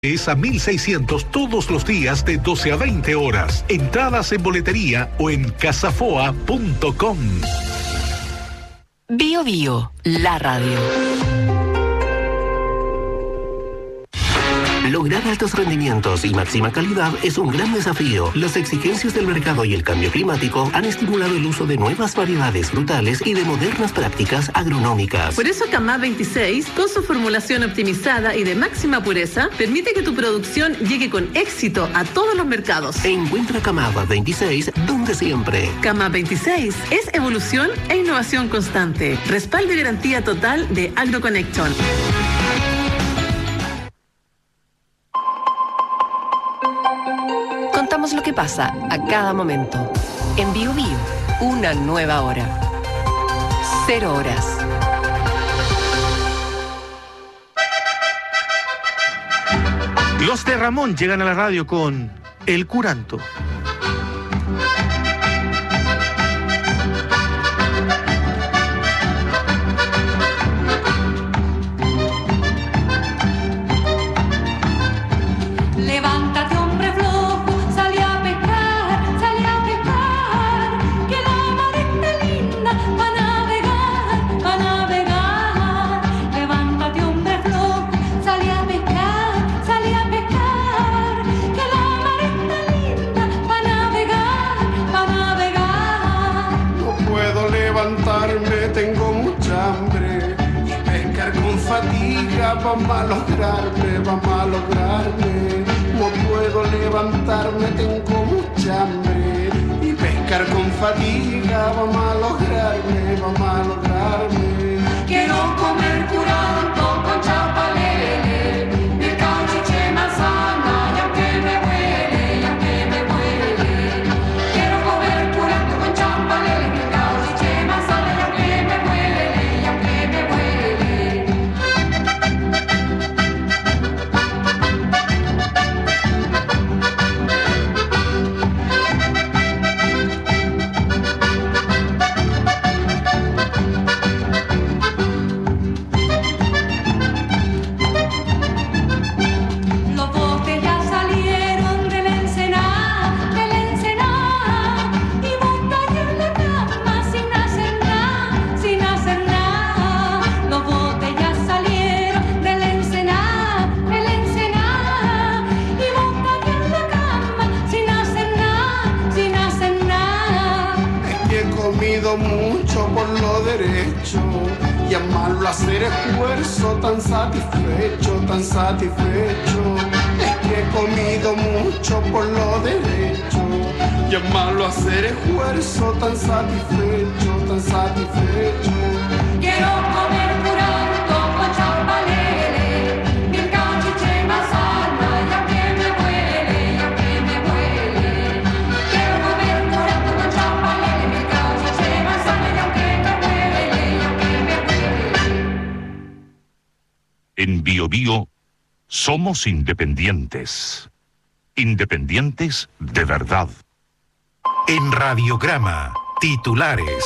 Es a 1600 todos los días de 12 a 20 horas. Entradas en boletería o en casafoa.com. Bio Bio, la radio. Lograr altos rendimientos y máxima calidad es un gran desafío. Las exigencias del mercado y el cambio climático han estimulado el uso de nuevas variedades frutales y de modernas prácticas agronómicas. Por eso Camá 26, con su formulación optimizada y de máxima pureza, permite que tu producción llegue con éxito a todos los mercados. Encuentra Camá 26 donde siempre. Camá 26 es evolución e innovación constante. Respaldo y garantía total de AgroConnection. Contamos lo que pasa a cada momento. En Bio Bio, una nueva hora. 0 horas. Los de Ramón llegan a la radio con El Curanto. Levántate, hombre flojo, salí a pescar, que la mar está linda pa' navegar. Levántate, hombre flojo, salí a pescar, que la mar está linda pa' navegar. No puedo levantarme, tengo mucha hambre, y pescar con fatiga va a malograrme. No puedo levantarme, tengo mucha hambre, y pescar con fatiga va a malograrme. Quiero comer curanto con chapalele, de cachiche manzana, y aunque me huele. Quiero comer curanto con chapalele, de cachiche manzana, y aunque me huele. Los botes ya salieron de la ensenada, y vos cayó en la cama sin hacer nada. Los botes ya salieron de la ensenada, y vos cayó en la cama sin hacer nada. Es que he comido mucho por lo derecho, y es malo hacer esfuerzo tan satisfecho. Es que he comido mucho por lo derecho, y es malo hacer esfuerzo tan satisfecho. Quiero comer curanto con chapalele, bien cachiche manzana, y aunque me huele. Quiero comer curanto con chapalele, bien cachiche manzana, y aunque me huele. En Bio Bio somos independientes. Independientes de verdad. En Radiograma, titulares.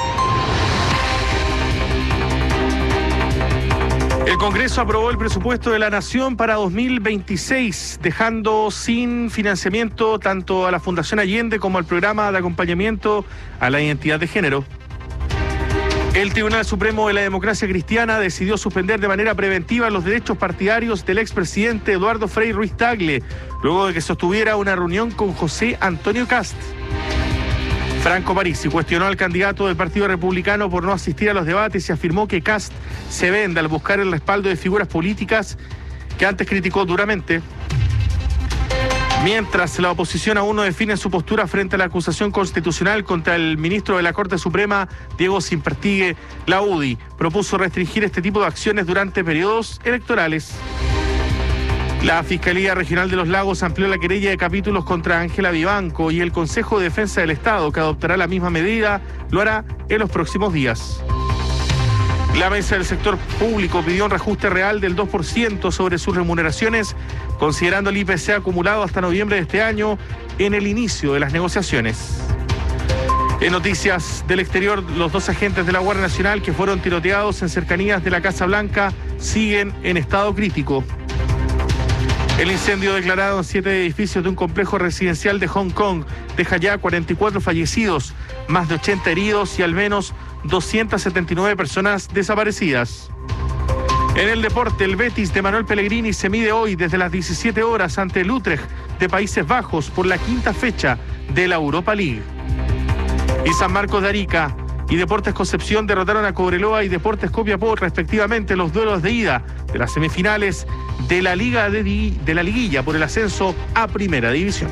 El Congreso aprobó el presupuesto de la Nación para 2026, dejando sin financiamiento tanto a la Fundación Allende como al programa de acompañamiento a la identidad de género. El Tribunal Supremo de la Democracia Cristiana decidió suspender de manera preventiva los derechos partidarios del expresidente Eduardo Frei Ruiz Tagle, luego de que sostuviera una reunión con José Antonio Kast. Franco Parisi cuestionó al candidato del Partido Republicano por no asistir a los debates y afirmó que Kast se vende al buscar el respaldo de figuras políticas que antes criticó duramente. Mientras la oposición aún no define su postura frente a la acusación constitucional contra el ministro de la Corte Suprema, Diego Simpertigue, la UDI propuso restringir este tipo de acciones durante periodos electorales. La Fiscalía Regional de los Lagos amplió la querella de capítulos contra Ángela Vivanco y el Consejo de Defensa del Estado, que adoptará la misma medida, lo hará en los próximos días. La mesa del sector público pidió un reajuste real del 2% sobre sus remuneraciones, considerando el IPC acumulado hasta noviembre de este año en el inicio de las negociaciones. En noticias del exterior, los 2 agentes de la Guardia Nacional que fueron tiroteados en cercanías de la Casa Blanca siguen en estado crítico. El incendio declarado en 7 edificios de un complejo residencial de Hong Kong deja ya 44 fallecidos, más de 80 heridos y al menos 279 personas desaparecidas. En el deporte, el Betis de Manuel Pellegrini se mide hoy desde las 17 horas ante el Utrecht de Países Bajos por la 5ª fecha de la Europa League. Y San Marcos de Arica y Deportes Concepción derrotaron a Cobreloa y Deportes Copiapó respectivamente en los duelos de ida de las semifinales de la liguilla por el ascenso a Primera División.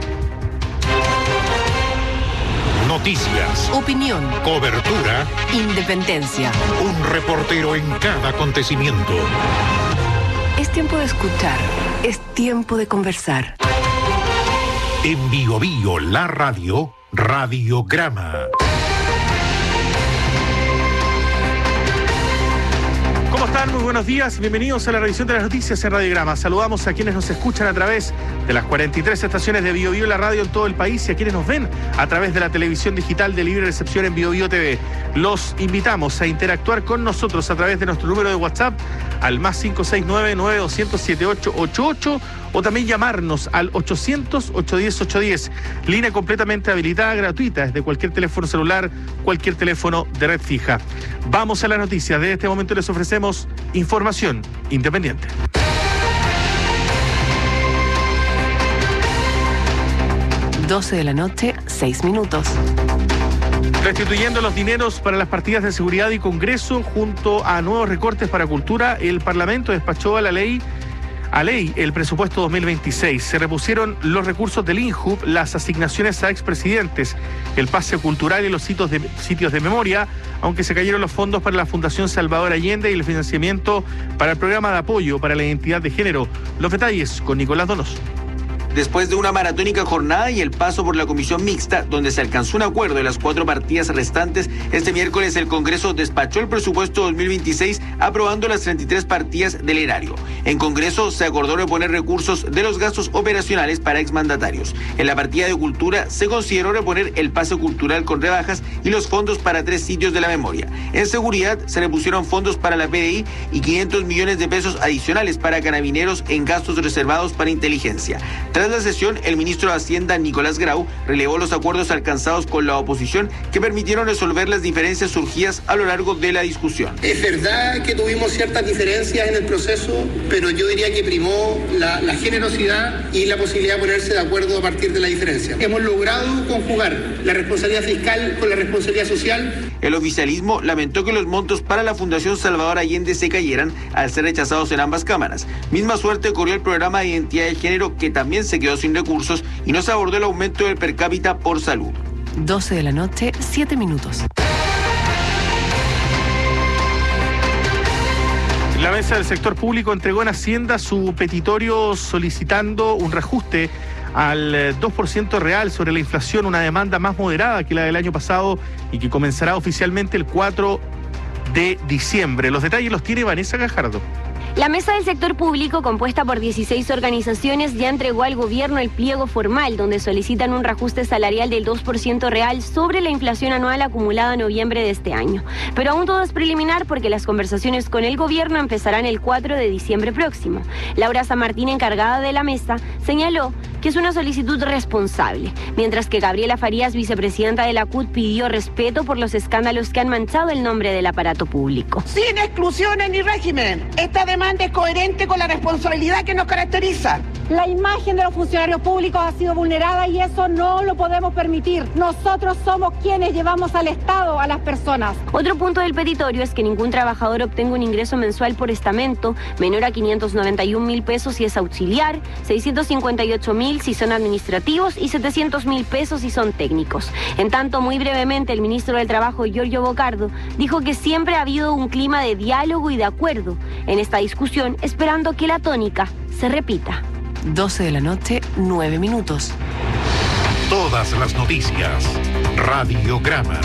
Noticias, Opinión, cobertura, independencia. un reportero en cada acontecimiento. Es tiempo de escuchar, es tiempo de conversar. En Bio Bio, la radio, Radiograma. ¿Cómo están? Muy buenos días. Bienvenidos a la revisión de las noticias en Radiograma. Saludamos a quienes nos escuchan a través de las 43 estaciones de Bio Bio, la radio en todo el país, y a quienes nos ven a través de la televisión digital de libre recepción en Bio Bio TV. Los invitamos a interactuar con nosotros a través de nuestro número de WhatsApp al más 569-9200-7888 o también llamarnos al 800-810-810. Línea completamente habilitada, gratuita, desde cualquier teléfono celular, cualquier teléfono de red fija. Vamos a las noticias. De este momento les ofrecemos información independiente. Doce de la noche, 6 minutos. Restituyendo los dineros para las partidas de seguridad y Congreso junto a nuevos recortes para cultura, el Parlamento despachó a ley el presupuesto 2026. Se repusieron los recursos del INJUB, las asignaciones a expresidentes, el pase cultural y los sitios de memoria, aunque se cayeron los fondos para la Fundación Salvador Allende y el financiamiento para el programa de apoyo para la identidad de género. Los detalles con Nicolás Donoso. Después de una maratónica jornada y el paso por la comisión mixta, donde se alcanzó un acuerdo de las 4 partidas restantes, este miércoles el Congreso despachó el presupuesto 2026, aprobando las 33 partidas del erario. En Congreso se acordó reponer recursos de los gastos operacionales para exmandatarios. En la partida de cultura se consideró reponer el pase cultural con rebajas y los fondos para 3 sitios de la memoria. En seguridad se repusieron fondos para la PDI y 500 millones de pesos adicionales para carabineros en gastos reservados para inteligencia. Tras la sesión, el ministro de Hacienda, Nicolás Grau, relevó los acuerdos alcanzados con la oposición que permitieron resolver las diferencias surgidas a lo largo de la discusión. Es verdad que tuvimos ciertas diferencias en el proceso, pero yo diría que primó la generosidad y la posibilidad de ponerse de acuerdo a partir de la diferencia. Hemos logrado conjugar la responsabilidad fiscal con la responsabilidad social. El oficialismo lamentó que los montos para la Fundación Salvador Allende se cayeran al ser rechazados en ambas cámaras. Misma suerte corrió el programa de identidad de género, que también se quedó sin recursos, y no se abordó el aumento del per cápita por salud. 12 de la noche, 7 minutos. La mesa del sector público entregó en Hacienda su petitorio solicitando un reajuste al 2% real sobre la inflación, una demanda más moderada que la del año pasado y que comenzará oficialmente el 4 de diciembre. Los detalles los tiene Vanessa Gajardo. La mesa del sector público, compuesta por 16 organizaciones, ya entregó al gobierno el pliego formal, donde solicitan un reajuste salarial del 2% real sobre la inflación anual acumulada en noviembre de este año. Pero aún todo es preliminar porque las conversaciones con el gobierno empezarán el 4 de diciembre próximo. Laura San Martín, encargada de la mesa, señaló que es una solicitud responsable, mientras que Gabriela Farías, vicepresidenta de la CUT, pidió respeto por los escándalos que han manchado el nombre del aparato público. Sin exclusiones ni régimen, esta demanda es coherente con la responsabilidad que nos caracteriza. La imagen de los funcionarios públicos ha sido vulnerada y eso no lo podemos permitir. Nosotros somos quienes llevamos al Estado a las personas. Otro punto del petitorio es que ningún trabajador obtenga un ingreso mensual por estamento menor a 591.000 pesos si es auxiliar, 658.000 si son administrativos y 700.000 pesos si son técnicos. En tanto, muy brevemente, el ministro del Trabajo, Giorgio Bocardo, dijo que siempre ha habido un clima de diálogo y de acuerdo en esta discusión, esperando que la tónica se repita. 12 de la noche, 9 minutos. Todas las noticias, Radiograma.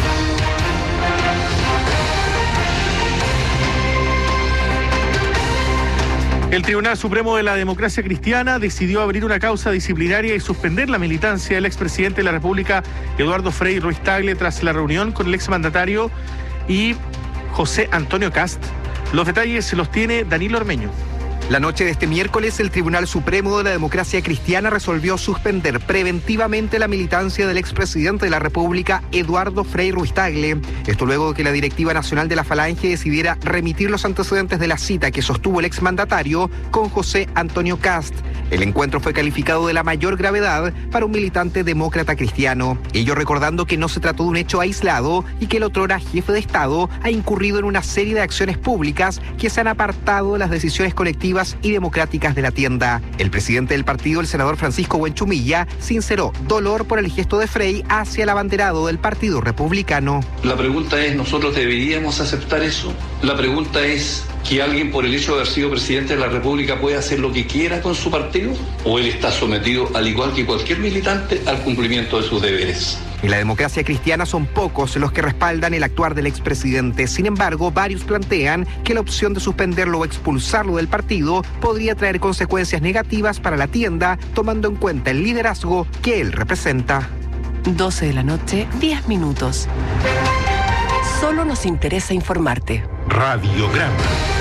El Tribunal Supremo de la Democracia Cristiana decidió abrir una causa disciplinaria y suspender la militancia del expresidente de la República, Eduardo Frei Ruiz Tagle, tras la reunión con el exmandatario y José Antonio Kast. Los detalles se los tiene Danilo Ormeño. La noche de este miércoles, el Tribunal Supremo de la Democracia Cristiana resolvió suspender preventivamente la militancia del expresidente de la República, Eduardo Frei Ruiz-Tagle. Esto luego de que la Directiva Nacional de la Falange decidiera remitir los antecedentes de la cita que sostuvo el exmandatario con José Antonio Kast. El encuentro fue calificado de la mayor gravedad para un militante demócrata cristiano, ello recordando que no se trató de un hecho aislado y que el otrora jefe de Estado ha incurrido en una serie de acciones públicas que se han apartado de las decisiones colectivas y democráticas de la tienda. El presidente del partido, el senador Francisco Buenchumilla, sinceró dolor por el gesto de Frei hacia el abanderado del Partido Republicano. La pregunta es, ¿nosotros deberíamos aceptar eso? La pregunta es, ¿que alguien por el hecho de haber sido presidente de la República puede hacer lo que quiera con su partido? ¿O él está sometido, al igual que cualquier militante, al cumplimiento de sus deberes? En la democracia cristiana son pocos los que respaldan el actuar del expresidente. Sin embargo, varios plantean que la opción de suspenderlo o expulsarlo del partido podría traer consecuencias negativas para la tienda, tomando en cuenta el liderazgo que él representa. 12 de la noche, 10 minutos. Solo nos interesa informarte. Radiograma.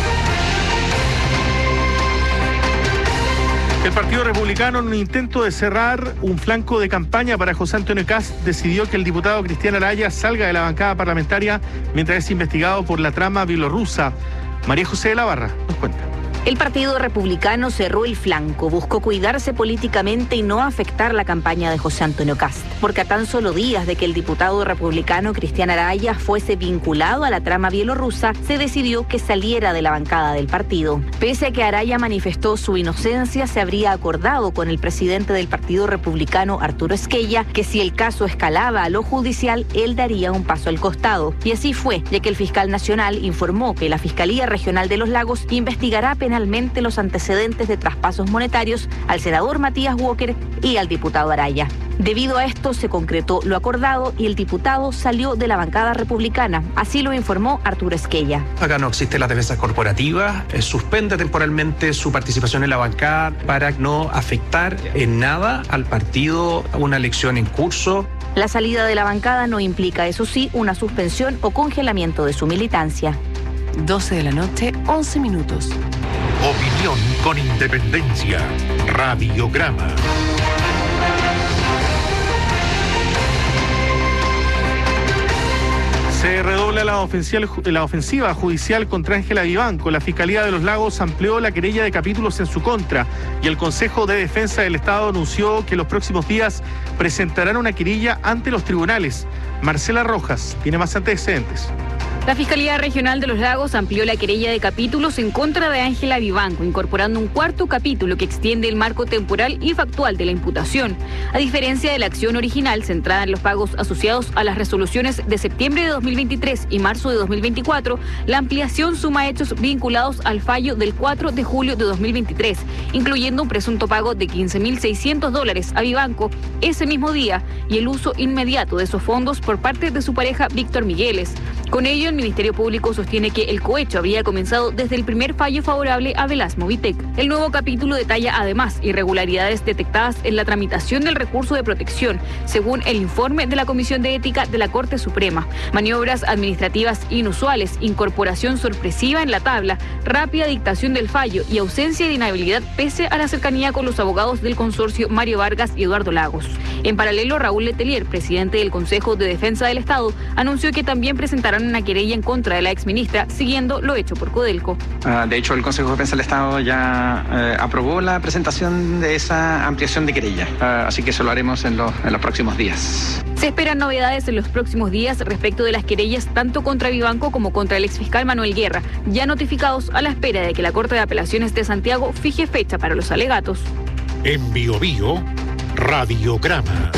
El Partido Republicano, en un intento de cerrar un flanco de campaña para José Antonio Kast, decidió que el diputado Cristian Araya salga de la bancada parlamentaria mientras es investigado por la trama bielorrusa. María José de la Barra nos cuenta. El Partido Republicano cerró el flanco, buscó cuidarse políticamente y no afectar la campaña de José Antonio Kast, porque a tan solo días de que el diputado republicano Cristian Araya fuese vinculado a la trama bielorrusa, se decidió que saliera de la bancada del partido. Pese a que Araya manifestó su inocencia, se habría acordado con el presidente del Partido Republicano, Arturo Esquella, que si el caso escalaba a lo judicial, él daría un paso al costado. Y así fue, ya que el fiscal nacional informó que la Fiscalía Regional de los Lagos investigará penalmente los antecedentes de traspasos monetarios al senador Matías Walker y al diputado Araya. Debido a esto se concretó lo acordado y el diputado salió de la bancada republicana. Así lo informó Arturo Esquella. Acá no existen las defensas corporativas, suspende temporalmente su participación en la bancada para no afectar en nada al partido, una elección en curso. La salida de la bancada no implica, eso sí, una suspensión o congelamiento de su militancia. 12 de la noche, 11 minutos. Opinión con independencia. Radiograma. Se redobla la ofensiva judicial contra Ángela Vivanco. La Fiscalía de los Lagos amplió la querella de capítulos en su contra y el Consejo de Defensa del Estado anunció que los próximos días presentarán una querella ante los tribunales. Marcela Rojas tiene más antecedentes. La Fiscalía Regional de los Lagos amplió la querella de capítulos en contra de Ángela Vivanco, incorporando un cuarto capítulo que extiende el marco temporal y factual de la imputación. A diferencia de la acción original centrada en los pagos asociados a las resoluciones de septiembre de 2023 y marzo de 2024, la ampliación suma hechos vinculados al fallo del 4 de julio de 2023, incluyendo un presunto pago de $15.600 a Vivanco ese mismo día y el uso inmediato de esos fondos por parte de su pareja Víctor Migueles. Con ello, el Ministerio Público sostiene que el cohecho habría comenzado desde el primer fallo favorable a Velas Movitec. El nuevo capítulo detalla además irregularidades detectadas en la tramitación del recurso de protección, según el informe de la Comisión de Ética de la Corte Suprema. Maniobras administrativas inusuales, incorporación sorpresiva en la tabla, rápida dictación del fallo y ausencia de inhabilidad pese a la cercanía con los abogados del consorcio Mario Vargas y Eduardo Lagos. En paralelo, Raúl Letelier, presidente del Consejo de Defensa del Estado, anunció que también presentarán una querella en contra de la exministra, siguiendo lo hecho por Codelco. De hecho, el Consejo de Defensa del Estado ya aprobó la presentación de esa ampliación de querella, así que eso lo haremos en los próximos días. Se esperan novedades en los próximos días respecto de las querellas tanto contra Vivanco como contra el exfiscal Manuel Guerra, ya notificados a la espera de que la Corte de Apelaciones de Santiago fije fecha para los alegatos. En Bio Bio, Radiograma.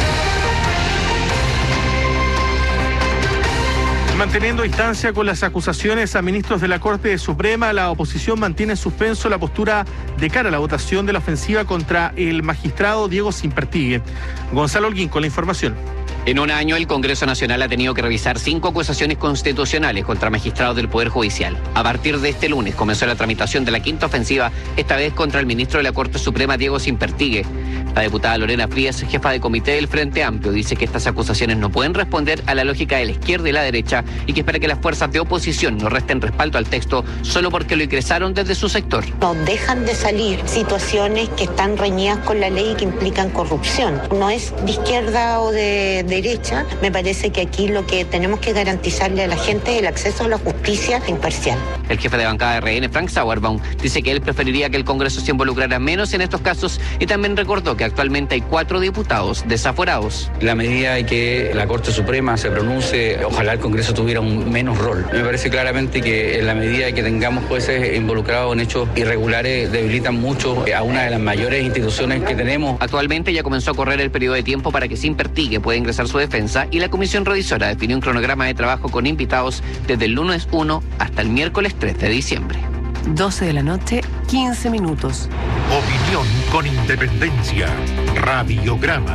Manteniendo distancia con las acusaciones a ministros de la Corte Suprema, la oposición mantiene en suspenso la postura de cara a la votación de la ofensiva contra el magistrado Diego Simpertigue. Gonzalo Holguín con la información. En un año, el Congreso Nacional ha tenido que revisar 5 acusaciones constitucionales contra magistrados del Poder Judicial. A partir de este lunes comenzó la tramitación de la quinta ofensiva, esta vez contra el ministro de la Corte Suprema, Diego Simpertigue. La diputada Lorena Frías, jefa de comité del Frente Amplio, dice que estas acusaciones no pueden responder a la lógica de la izquierda y la derecha y que espera que las fuerzas de oposición no resten respaldo al texto solo porque lo ingresaron desde su sector. No dejan de salir situaciones que están reñidas con la ley y que implican corrupción. No es de izquierda o de derecha. Me parece que aquí lo que tenemos que garantizarle a la gente es el acceso a la justicia imparcial. El jefe de bancada de RN, Frank Sauerbaum, dice que él preferiría que el Congreso se involucrara menos en estos casos y también recordó que actualmente hay 4 diputados desaforados. La medida de que la Corte Suprema se pronuncie, ojalá el Congreso tuviera un menos rol. Me parece claramente que en la medida de que tengamos jueces involucrados en hechos irregulares debilitan mucho a una de las mayores instituciones que tenemos. Actualmente ya comenzó a correr el periodo de tiempo para que se Impertigue pueda ingresar su defensa y la comisión revisora definió un cronograma de trabajo con invitados desde el lunes 1 hasta el miércoles 3 de diciembre. 12 de la noche, 15 minutos. Opinión con independencia. Radiograma.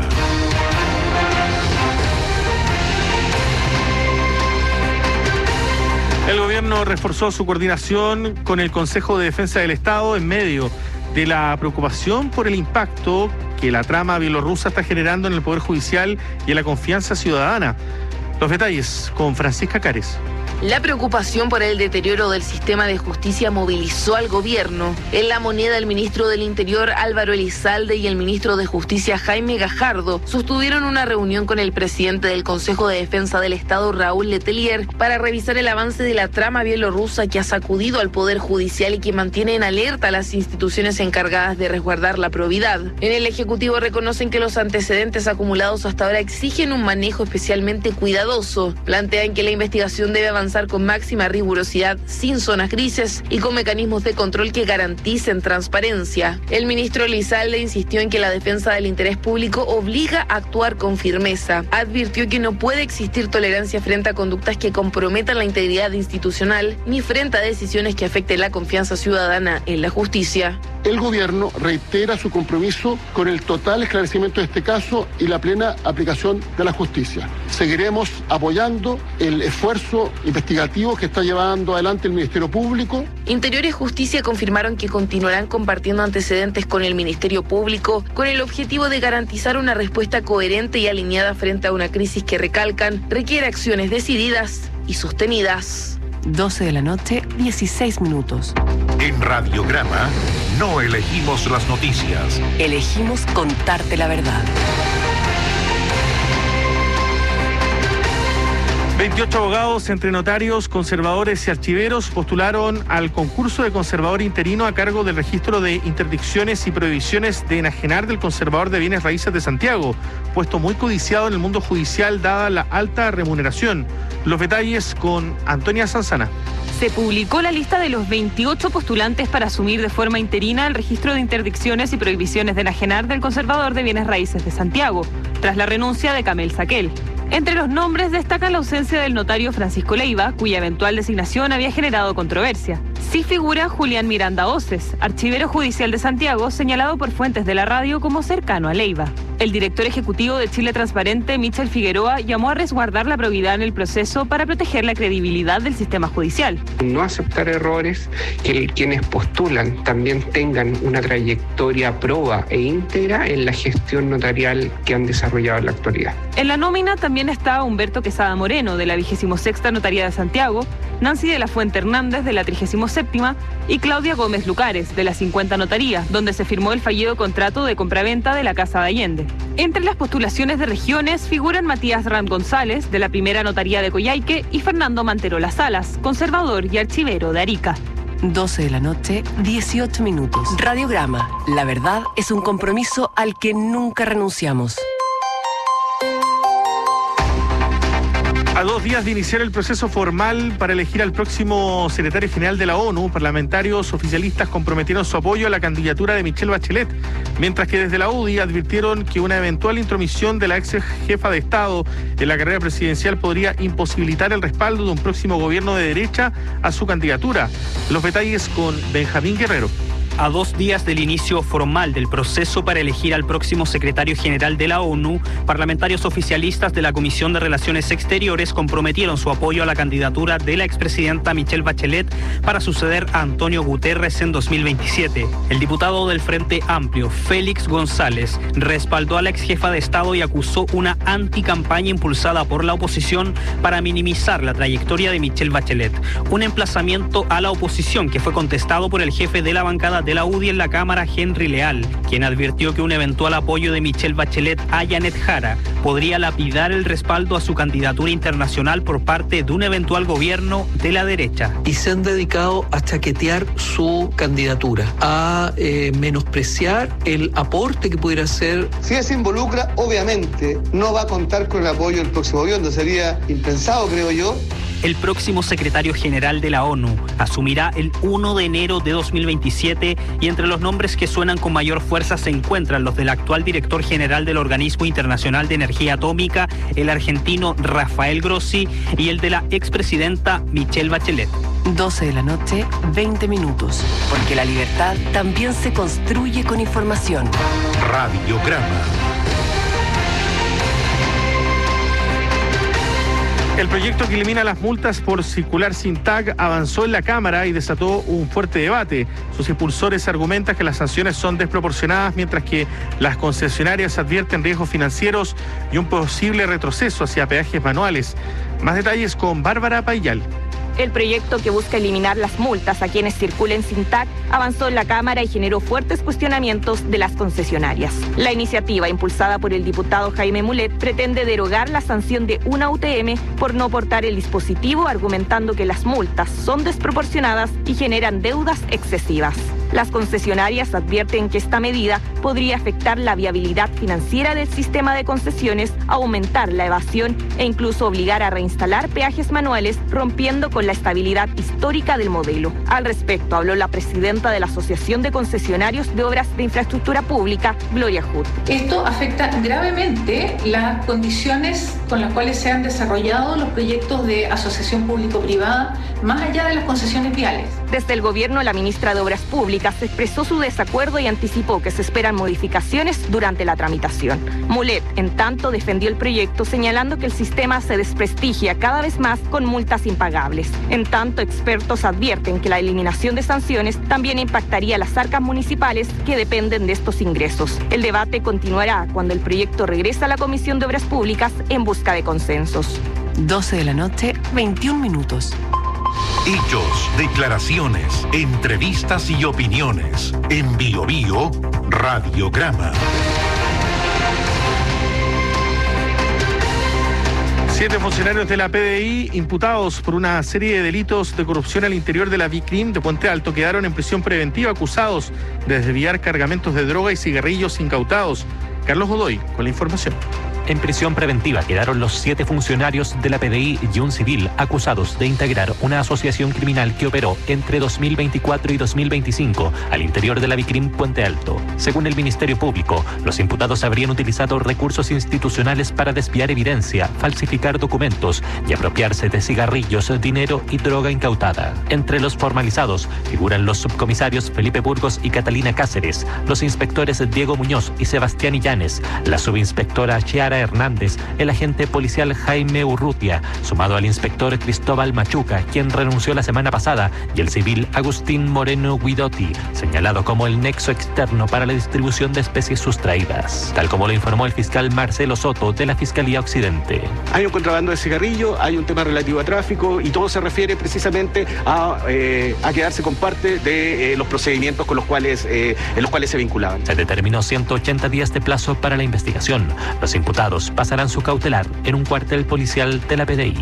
El gobierno reforzó su coordinación con el Consejo de Defensa del Estado en medio de la preocupación por el impacto que la trama bielorrusa está generando en el Poder Judicial y en la confianza ciudadana. Los detalles con Francisca Cares. La preocupación por el deterioro del sistema de justicia movilizó al gobierno. En La Moneda, el ministro del Interior, Álvaro Elizalde, y el ministro de Justicia, Jaime Gajardo, sostuvieron una reunión con el presidente del Consejo de Defensa del Estado, Raúl Letelier, para revisar el avance de la trama bielorrusa que ha sacudido al Poder Judicial y que mantiene en alerta a las instituciones encargadas de resguardar la probidad. En el Ejecutivo reconocen que los antecedentes acumulados hasta ahora exigen un manejo especialmente cuidadoso. Plantean que la investigación debe avanzar con máxima rigurosidad, sin zonas grises y con mecanismos de control que garanticen transparencia. El ministro Elizalde insistió en que la defensa del interés público obliga a actuar con firmeza. Advirtió que no puede existir tolerancia frente a conductas que comprometan la integridad institucional ni frente a decisiones que afecten la confianza ciudadana en la justicia. El gobierno reitera su compromiso con el total esclarecimiento de este caso y la plena aplicación de la justicia. Seguiremos apoyando el esfuerzo investigativo que está llevando adelante el Ministerio Público. Interior y Justicia confirmaron que continuarán compartiendo antecedentes con el Ministerio Público con el objetivo de garantizar una respuesta coherente y alineada frente a una crisis que, recalcan, requiere acciones decididas y sostenidas. 12 de la noche, 16 minutos. En Radiograma no elegimos las noticias. Elegimos contarte la verdad. 28 abogados entre notarios, conservadores y archiveros postularon al concurso de conservador interino a cargo del registro de interdicciones y prohibiciones de enajenar del conservador de bienes raíces de Santiago, puesto muy codiciado en el mundo judicial dada la alta remuneración. Los detalles con Antonia Sanzana. Se publicó la lista de los 28 postulantes para asumir de forma interina el registro de interdicciones y prohibiciones de enajenar del conservador de bienes raíces de Santiago, tras la renuncia de Camel Saquel. Entre los nombres destacan la ausencia del notario Francisco Leiva, cuya eventual designación había generado controversia. Sí figura Julián Miranda Oces, archivero judicial de Santiago, señalado por fuentes de la radio como cercano a Leiva. El director ejecutivo de Chile Transparente, Michel Figueroa, llamó a resguardar la probidad en el proceso para proteger la credibilidad del sistema judicial. No aceptar errores, que quienes postulan también tengan una trayectoria proba e íntegra en la gestión notarial que han desarrollado en la actualidad. En la nómina también está Humberto Quesada Moreno, de la 26ª Notaría de Santiago, Nancy de la Fuente Hernández, de la 37ª, y Claudia Gómez Lucares, de la 50 Notaría, donde se firmó el fallido contrato de compraventa de la Casa de Allende. Entre las postulaciones de regiones figuran Matías Ram González, de la 1ª Notaría de Coyhaique, y Fernando Mantero Salas, conservador y archivero de Arica. 12 de la noche, 18 minutos. Radiograma. La verdad es un compromiso al que nunca renunciamos. A 2 días de iniciar el proceso formal para elegir al próximo secretario general de la ONU, parlamentarios oficialistas comprometieron su apoyo a la candidatura de Michelle Bachelet, mientras que desde la UDI advirtieron que una eventual intromisión de la ex jefa de Estado en la carrera presidencial podría imposibilitar el respaldo de un próximo gobierno de derecha a su candidatura. Los detalles con Benjamín Guerrero. A 2 días del inicio formal del proceso para elegir al próximo secretario general de la ONU, parlamentarios oficialistas de la Comisión de Relaciones Exteriores comprometieron su apoyo a la candidatura de la expresidenta Michelle Bachelet para suceder a Antonio Guterres en 2027. El diputado del Frente Amplio, Félix González, respaldó a la exjefa de Estado y acusó una anticampaña impulsada por la oposición para minimizar la trayectoria de Michelle Bachelet. Un emplazamiento a la oposición que fue contestado por el jefe de la bancada de la UDI en la Cámara, Henry Leal, quien advirtió que un eventual apoyo de Michelle Bachelet a Janet Jara podría lapidar el respaldo a su candidatura internacional por parte de un eventual gobierno de la derecha. Y se han dedicado a chaquetear su candidatura, a menospreciar el aporte que pudiera hacer. Si ella se involucra, obviamente no va a contar con el apoyo del próximo gobierno, sería impensado, creo yo. El próximo secretario general de la ONU asumirá el 1 de enero de 2027 y entre los nombres que suenan con mayor fuerza se encuentran los del actual director general del Organismo Internacional de Energía Atómica, el argentino Rafael Grossi, y el de la expresidenta Michelle Bachelet. 12 de la noche, 20 minutos, porque la libertad también se construye con información. Radiograma. El proyecto que elimina las multas por circular sin tag avanzó en la Cámara y desató un fuerte debate. Sus impulsores argumentan que las sanciones son desproporcionadas, mientras que las concesionarias advierten riesgos financieros y un posible retroceso hacia peajes manuales. Más detalles con Bárbara Payal. El proyecto que busca eliminar las multas a quienes circulen sin tag avanzó en la Cámara y generó fuertes cuestionamientos de las concesionarias. La iniciativa, impulsada por el diputado Jaime Mulet, pretende derogar la sanción de una UTM por no portar el dispositivo, argumentando que las multas son desproporcionadas y generan deudas excesivas. Las concesionarias advierten que esta medida podría afectar la viabilidad financiera del sistema de concesiones, aumentar la evasión e incluso obligar a reinstalar peajes manuales, rompiendo con la estabilidad histórica del modelo. Al respecto, habló la presidenta de la Asociación de Concesionarios de Obras de Infraestructura Pública, Gloria Hood. Esto afecta gravemente las condiciones con las cuales se han desarrollado los proyectos de asociación público-privada, más allá de las concesiones viales. Desde el gobierno, la ministra de Obras Públicas expresó su desacuerdo y anticipó que se esperan modificaciones durante la tramitación. Mulet, en tanto, defendió el proyecto, señalando que el sistema se desprestigia cada vez más con multas impagables. En tanto, expertos advierten que la eliminación de sanciones también impactaría a las arcas municipales que dependen de estos ingresos. El debate continuará cuando el proyecto regrese a la Comisión de Obras Públicas en busca de consensos. 12 de la noche, 21 minutos. Hechos, declaraciones, entrevistas y opiniones. En Bio Bio, Radiograma. 7 funcionarios de la PDI imputados por una serie de delitos de corrupción al interior de la Vicrim de Puente Alto quedaron en prisión preventiva acusados de desviar cargamentos de droga y cigarrillos incautados. Carlos Godoy con la información. En prisión preventiva quedaron los 7 funcionarios de la PDI y un civil acusados de integrar una asociación criminal que operó entre 2024 y 2025 al interior de la Vicrim Puente Alto. Según el Ministerio Público, los imputados habrían utilizado recursos institucionales para desviar evidencia, falsificar documentos y apropiarse de cigarrillos, dinero y droga incautada. Entre los formalizados figuran los subcomisarios Felipe Burgos y Catalina Cáceres, los inspectores Diego Muñoz y Sebastián Illanes, la subinspectora Chiara Hernández, el agente policial Jaime Urrutia, sumado al inspector Cristóbal Machuca, quien renunció la semana pasada, y el civil Agustín Moreno Guidotti, señalado como el nexo externo para la distribución de especies sustraídas, tal como lo informó el fiscal Marcelo Soto de la Fiscalía Occidente. Hay un contrabando de cigarrillo, hay un tema relativo a tráfico y todo se refiere precisamente a quedarse con parte de los procedimientos en los cuales se vinculaban. Se determinó 180 días de plazo para la investigación. Los imputados pasarán su cautelar en un cuartel policial de la PDI.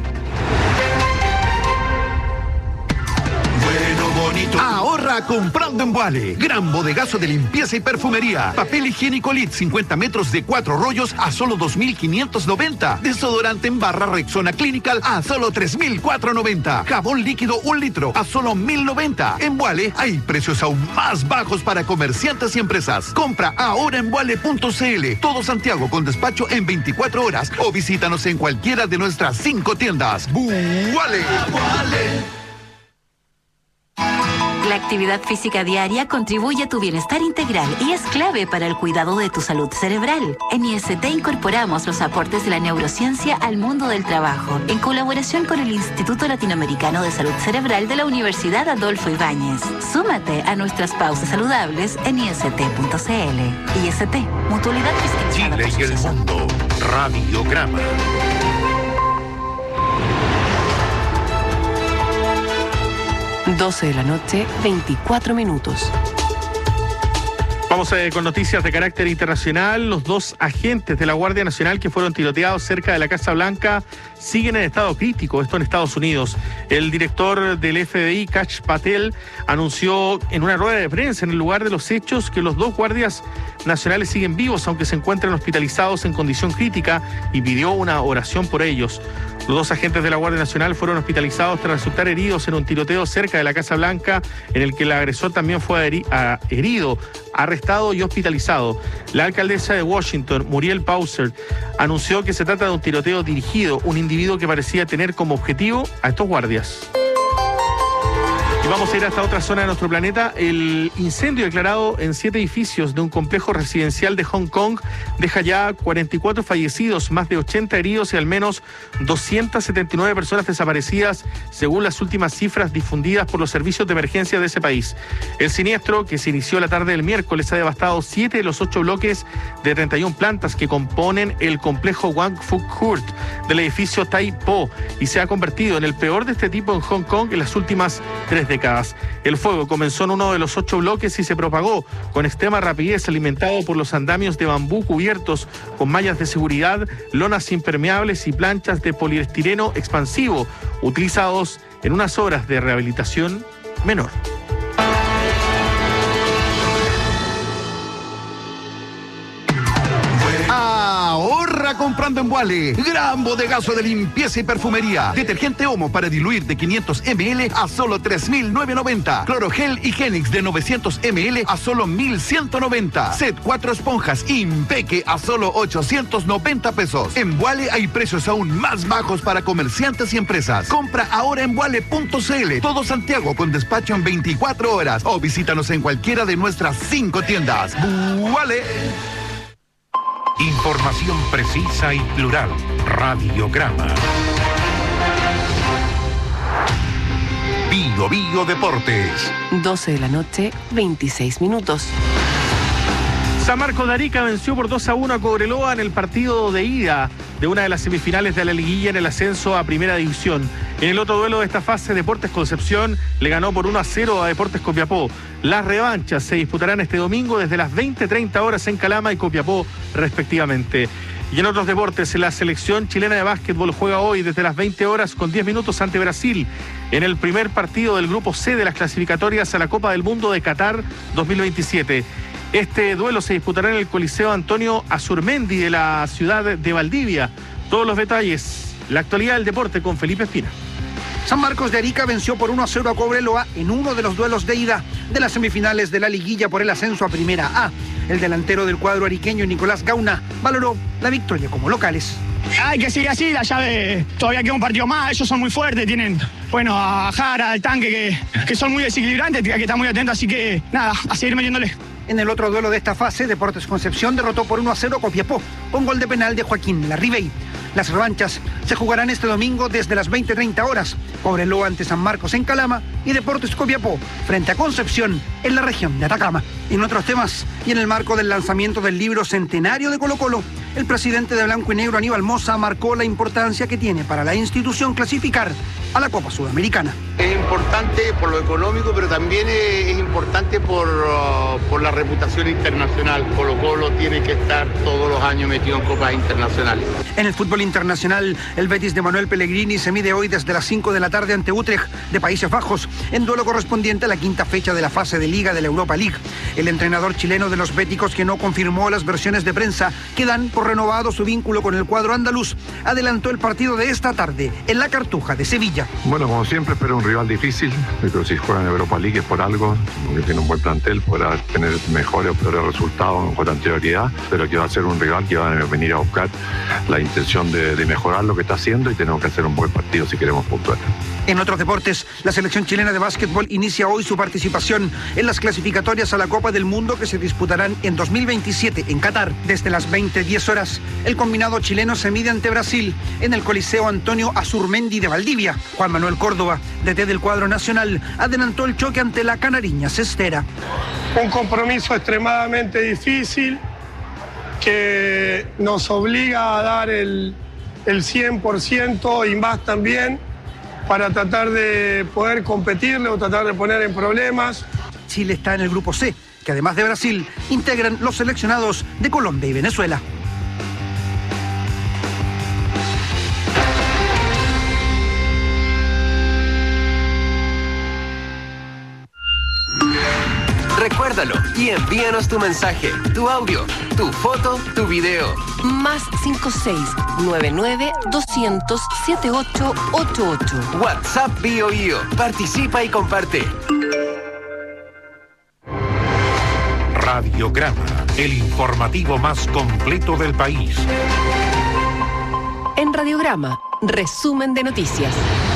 Ahorra comprando en Vuale. Gran bodegazo de limpieza y perfumería. Papel higiénico Lit 50 metros de 4 rollos a solo 2.590. Desodorante en barra Rexona Clinical a solo 3.490. Jabón líquido 1 litro a solo 1.090. En Vuale hay precios aún más bajos para comerciantes y empresas. Compra ahora en vuale.cl. Todo Santiago con despacho en 24 horas o visítanos en cualquiera de nuestras 5 tiendas. ¡Vuale! La actividad física diaria contribuye a tu bienestar integral y es clave para el cuidado de tu salud cerebral. En IST incorporamos los aportes de la neurociencia al mundo del trabajo, en colaboración con el Instituto Latinoamericano de Salud Cerebral de la Universidad Adolfo Ibáñez. Súmate a nuestras pausas saludables en ist.cl. IST, mutualidad fiscalizada. Chile y el mundo. Radiograma. Doce de la noche, 24 minutos. Vamos con noticias de carácter internacional. Los 2 agentes de la Guardia Nacional que fueron tiroteados cerca de la Casa Blanca siguen en estado crítico, esto en Estados Unidos. El director del FBI, Kash Patel, anunció en una rueda de prensa en el lugar de los hechos que los 2 guardias nacionales siguen vivos, aunque se encuentran hospitalizados en condición crítica, y pidió una oración por ellos. Los 2 agentes de la Guardia Nacional fueron hospitalizados tras resultar heridos en un tiroteo cerca de la Casa Blanca, en el que el agresor también fue herido, arrestado y hospitalizado. La alcaldesa de Washington, Muriel Bowser, anunció que se trata de un tiroteo dirigido, un individuo que parecía tener como objetivo a estos guardias. Y vamos a ir hasta otra zona de nuestro planeta. El incendio declarado en 7 edificios de un complejo residencial de Hong Kong deja ya 44 fallecidos, más de 80 heridos y al menos 279 personas desaparecidas, según las últimas cifras difundidas por los servicios de emergencia de ese país. El siniestro, que se inició la tarde del miércoles, ha devastado 7 de los 8 bloques de 31 plantas que componen el complejo Wang Fuk Court del edificio Tai Po, y se ha convertido en el peor de este tipo en Hong Kong en las últimas 3 décadas. El fuego comenzó en uno de los 8 bloques y se propagó con extrema rapidez, alimentado por los andamios de bambú cubiertos con mallas de seguridad, lonas impermeables y planchas de poliestireno expansivo, utilizados en unas obras de rehabilitación menor. Ahorra comprando en Vuale. Gran bodegazo de limpieza y perfumería. Detergente Omo para diluir de 500 ml a solo 3.990. Clorogel Higienix de 900 ml a solo 1.190. Set 4 esponjas Impeque a solo 890 pesos. En Vuale hay precios aún más bajos para comerciantes y empresas. Compra ahora en vuale.cl. Todo Santiago con despacho en 24 horas. O visítanos en cualquiera de nuestras 5 tiendas. Vuale. Información precisa y plural. Radiograma. Bio Bio Deportes. 12 de la noche, 26 minutos. San Marcos de Arica venció por 2-1 a Cobreloa en el partido de ida de una de las semifinales de la liguilla en el ascenso a Primera División. En el otro duelo de esta fase, Deportes Concepción le ganó por 1-0 a Deportes Copiapó. Las revanchas se disputarán este domingo desde las 20:30 horas en Calama y Copiapó, respectivamente. Y en otros deportes, la selección chilena de básquetbol juega hoy desde las 20 horas con 10 minutos ante Brasil en el primer partido del grupo C de las clasificatorias a la Copa del Mundo de Qatar 2027. Este duelo se disputará en el Coliseo Antonio Azurmendi de la ciudad de Valdivia. Todos los detalles, la actualidad del deporte con Felipe Espina. San Marcos de Arica venció por 1-0 a Cobreloa en uno de los duelos de ida de las semifinales de la liguilla por el ascenso a Primera A. El delantero del cuadro ariqueño, Nicolás Gauna, valoró la victoria como locales. Hay que seguir así, la llave todavía queda un partido más, ellos son muy fuertes, tienen, bueno, a Jara, al tanque, que son muy desequilibrantes, hay que estar muy atentos, así que nada, a seguir metiéndole. En el otro duelo de esta fase, Deportes Concepción derrotó por 1-0 a Copiapó, con gol de penal de Joaquín Larribey. Las revanchas se jugarán este domingo desde las 20:30 horas. Cobreloa ante San Marcos en Calama y Deportes Copiapó frente a Concepción en la región de Atacama. En otros temas, y en el marco del lanzamiento del libro Centenario de Colo-Colo, el presidente de Blanco y Negro, Aníbal Mosa, marcó la importancia que tiene para la institución clasificar a la Copa Sudamericana. Es importante por lo económico, pero también es importante por la reputación internacional. Colo-Colo tiene que estar todos los años metido en copas internacionales. En el fútbol internacional, el Betis de Manuel Pellegrini se mide hoy desde las 5 de la tarde ante Utrecht de Países Bajos, en duelo correspondiente a la quinta fecha de la fase de Liga de la Europa League. El entrenador chileno de los béticos, que no confirmó las versiones de prensa que dan por técnico renovado su vínculo con el cuadro andaluz, adelantó el partido de esta tarde en la Cartuja de Sevilla. Bueno, como siempre, espero un rival difícil, pero si juega en Europa League es por algo, porque tiene un buen plantel, podrá tener mejores o peores resultados con anterioridad, pero que va a ser un rival que va a venir a buscar la intención de mejorar lo que está haciendo, y tenemos que hacer un buen partido si queremos puntuar. En otros deportes, la selección chilena de básquetbol inicia hoy su participación en las clasificatorias a la Copa del Mundo que se disputarán en 2027 en Qatar. Desde las 20:10 horas, el combinado chileno se mide ante Brasil en el Coliseo Antonio Azurmendi de Valdivia. Juan Manuel Córdoba, DT del cuadro nacional, adelantó el choque ante la Canariña Cestera. Un compromiso extremadamente difícil que nos obliga a dar el 100% y más también para tratar de poder competirle o tratar de poner en problemas. Chile está en el grupo C, que además de Brasil, integran los seleccionados de Colombia y Venezuela. Recuérdalo y envíanos tu mensaje, tu audio, tu foto, tu video. Más 56-99-200-7888. WhatsApp BioBio. Participa y comparte. Radiograma, el informativo más completo del país. En Radiograma, resumen de noticias.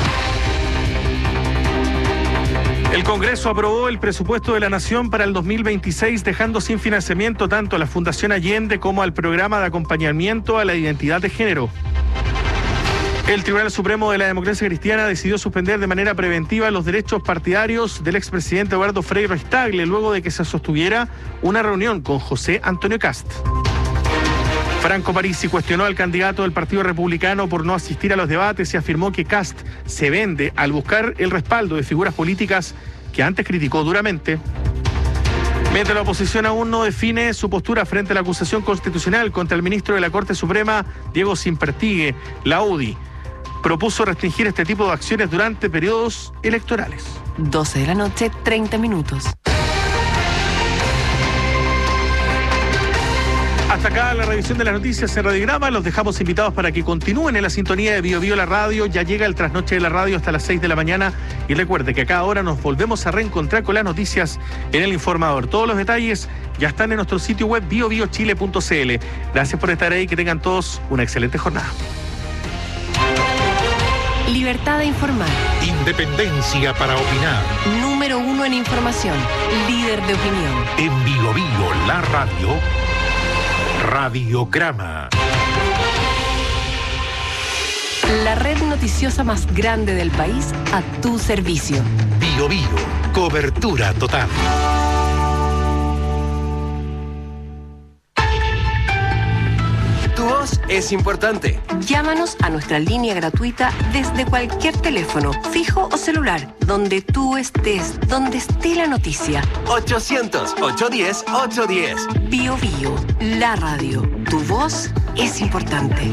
El Congreso aprobó el presupuesto de la Nación para el 2026, dejando sin financiamiento tanto a la Fundación Allende como al programa de acompañamiento a la identidad de género. El Tribunal Supremo de la Democracia Cristiana decidió suspender de manera preventiva los derechos partidarios del expresidente Eduardo Frei Ruiz-Tagle luego de que se sostuviera una reunión con José Antonio Kast. Franco Parisi cuestionó al candidato del Partido Republicano por no asistir a los debates y afirmó que Kast se vende al buscar el respaldo de figuras políticas que antes criticó duramente. Mientras la oposición aún no define su postura frente a la acusación constitucional contra el ministro de la Corte Suprema, Diego Simpertigue, la UDI propuso restringir este tipo de acciones durante periodos electorales. 12 de la noche, 30 minutos. Hasta acá la revisión de las noticias en Radiograma. Los dejamos invitados para que continúen en la sintonía de BioBio la radio. Ya llega el trasnoche de la radio hasta las 6 de la mañana. Y recuerde que a cada hora nos volvemos a reencontrar con las noticias en El Informador. Todos los detalles ya están en nuestro sitio web biobiochile.cl. Gracias por estar ahí. Que tengan todos una excelente jornada. Libertad de informar. Independencia para opinar. Número 1 en información. Líder de opinión. En BioBio la radio. Radiograma. La red noticiosa más grande del país a tu servicio. BioBio, cobertura total. Tu voz es importante. Llámanos a nuestra línea gratuita desde cualquier teléfono, fijo o celular, donde tú estés, donde esté la noticia. 800-810-810. BioBio, la radio. Tu voz es importante.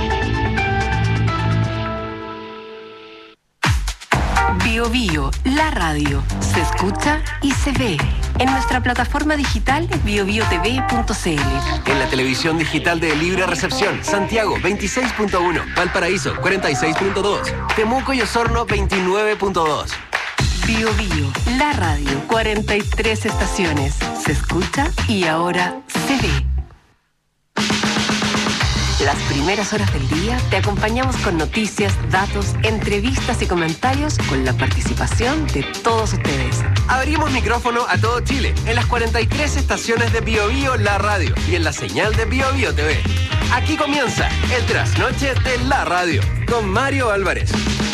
BioBio, la radio. Se escucha y se ve. En nuestra plataforma digital biobiotv.cl. En la televisión digital de Libre Recepción, Santiago 26.1, Valparaíso 46.2, Temuco y Osorno 29.2. BioBio, la radio, 43 estaciones. Se escucha y ahora se ve. Las primeras horas del día te acompañamos con noticias, datos, entrevistas y comentarios con la participación de todos ustedes. Abrimos micrófono a todo Chile en las 43 estaciones de BioBio la radio y en la señal de BioBio TV. Aquí comienza el trasnoche de la radio con Mario Álvarez.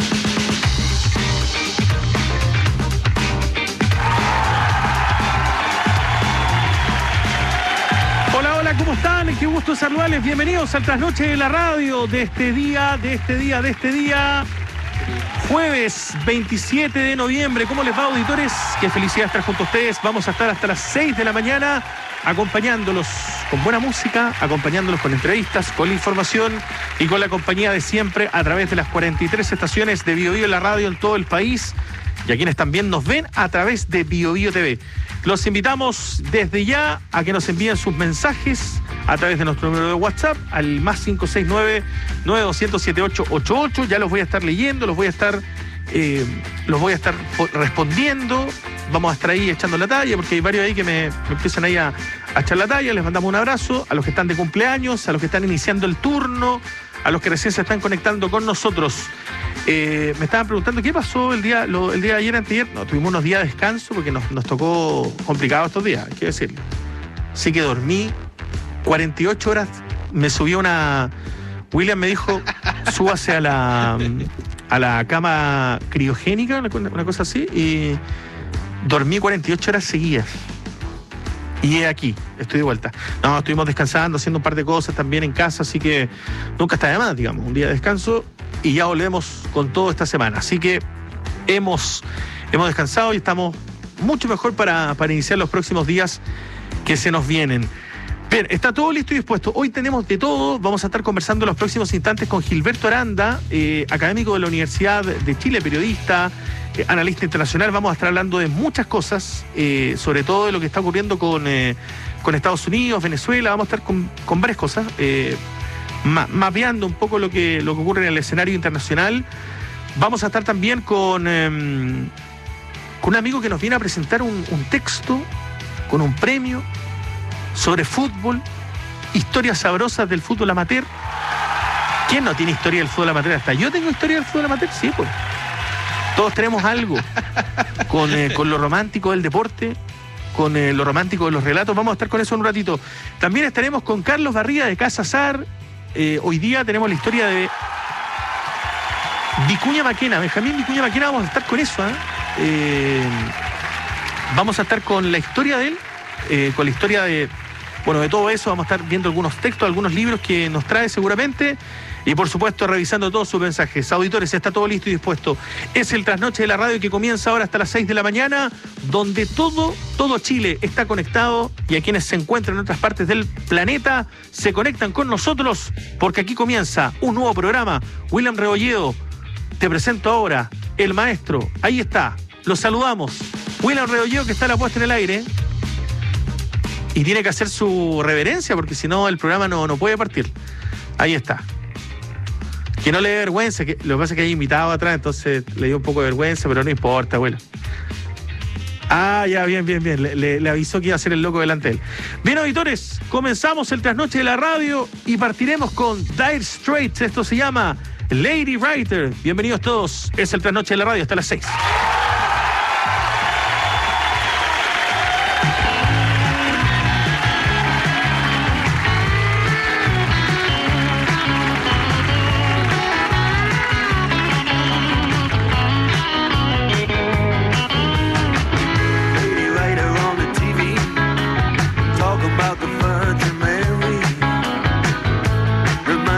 Hola, ¿cómo están? Qué gusto saludarles. Bienvenidos al trasnoche de la radio de este día, jueves 27 de noviembre. ¿Cómo les va, auditores? Qué felicidad estar junto a ustedes. Vamos a estar hasta las 6 de la mañana acompañándolos con buena música, acompañándolos con entrevistas, con la información y con la compañía de siempre a través de las 43 estaciones de BioBio la radio en todo el país y a quienes también nos ven a través de BioBio TV. Los invitamos desde ya a que nos envíen sus mensajes a través de nuestro número de WhatsApp, al más 569-9200-7888. Ya los voy a estar leyendo, los voy a estar respondiendo. Vamos a estar ahí echando la talla, porque hay varios ahí que me empiezan ahí a echar la talla. Les mandamos un abrazo a los que están de cumpleaños, a los que están iniciando el turno, a los que recién se están conectando con nosotros. Me estaban preguntando qué pasó el día de ayer, anteayer. No, tuvimos unos días de descanso porque nos tocó complicado estos días, hay que decirlo. Así que dormí 48 horas, me subió William me dijo, súbase a la cama criogénica, una cosa así, y dormí 48 horas seguidas. Y aquí, estoy de vuelta. No, estuvimos descansando, haciendo un par de cosas también en casa, así que nunca está de más, digamos, un día de descanso y ya volvemos con todo esta semana. Así que hemos descansado y estamos mucho mejor para iniciar los próximos días que se nos vienen. Bien, está todo listo y dispuesto. Hoy tenemos de todo. Vamos a estar conversando en los próximos instantes con Gilberto Aranda, académico de la Universidad de Chile, periodista, analista internacional. Vamos a estar hablando de muchas cosas, sobre todo de lo que está ocurriendo con Estados Unidos, Venezuela. Vamos a estar con varias cosas, mapeando un poco lo que ocurre en el escenario internacional. Vamos a estar también con un amigo que nos viene a presentar un texto con un premio sobre fútbol, historias sabrosas del fútbol amateur. ¿Quién no tiene historia del fútbol amateur? Hasta yo tengo historia del fútbol amateur, sí, pues. Todos tenemos algo con lo romántico del deporte, con lo romántico de los relatos. Vamos a estar con eso en un ratito. También estaremos con Carlos Barriga de Casa Sar. Hoy día tenemos la historia de Vicuña Maquena, Benjamín Vicuña Maquena. Vamos a estar con eso, vamos a estar con la historia de él, con la historia de todo eso. Vamos a estar viendo algunos textos, algunos libros que nos trae seguramente. Y por supuesto revisando todos sus mensajes. Auditores, está todo listo y dispuesto. Es el Trasnoche de la Radio que comienza ahora hasta las 6 de la mañana, donde todo Chile está conectado, y a quienes se encuentran en otras partes del planeta se conectan con nosotros, porque aquí comienza un nuevo programa. William Rebolledo, te presento ahora el maestro. Ahí está, lo saludamos. William Rebolledo, que está a la puesta en el aire y tiene que hacer su reverencia, porque si no el programa no puede partir. Ahí está. Que no le dé vergüenza, que lo que pasa es que hay invitado atrás, entonces le dio un poco de vergüenza, pero no importa, abuelo. Ya, bien. Le avisó que iba a ser el loco delante de él. Bien, auditores, comenzamos el Trasnoche de la Radio y partiremos con Dire Straits. Esto se llama Lady Writer. Bienvenidos todos, es el Trasnoche de la Radio hasta las 6.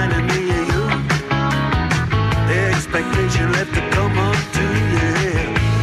Expectation left to come up to you.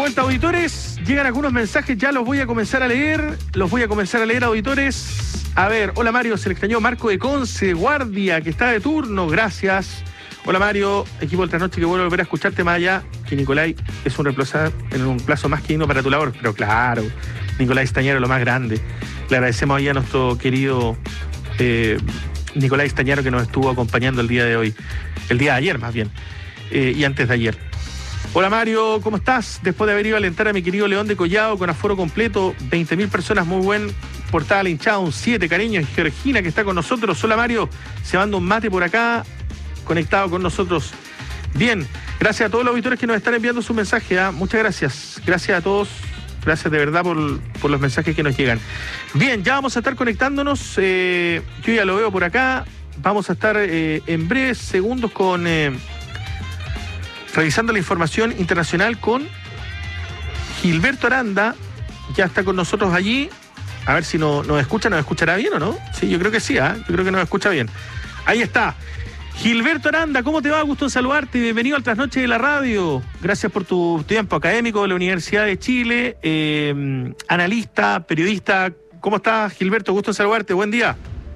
cuenta, auditores? Llegan algunos mensajes, ya los voy a comenzar a leer. Auditores. A ver, hola Mario, se le extrañó Marco de Conce, guardia, que está de turno, gracias. Hola Mario, equipo del Trasnoche, que vuelvo a volver a escucharte más allá, que Nicolai es un reemplazo más que digno para tu labor. Pero claro, Nicolai Stañaro, lo más grande. Le agradecemos ahí a nuestro querido Nicolai Stañaro, que nos estuvo acompañando el día de ayer más bien, y antes de ayer. Hola Mario, ¿cómo estás? Después de haber ido a alentar a mi querido León de Collado con aforo completo, 20.000 personas, muy buen portada, hinchada, un 7, cariño. Y Georgina, que está con nosotros. Hola Mario, se manda un mate por acá, conectado con nosotros. Bien, gracias a todos los auditores que nos están enviando su mensaje, ¿eh? Muchas gracias. Gracias a todos. Gracias de verdad por los mensajes que nos llegan. Bien, ya vamos a estar conectándonos. Yo ya lo veo por acá. Vamos a estar en breves segundos con revisando la información internacional con Gilberto Aranda. Ya está con nosotros allí. A ver si nos escuchará bien o no. Sí, yo creo que sí, yo creo que nos escucha bien. Ahí está. Gilberto Aranda, ¿cómo te va? Gusto en saludarte. Bienvenido al Trasnoche de la Radio. Gracias por tu tiempo académico de la Universidad de Chile. Analista, periodista. ¿Cómo estás, Gilberto? Gusto en saludarte. Buen día.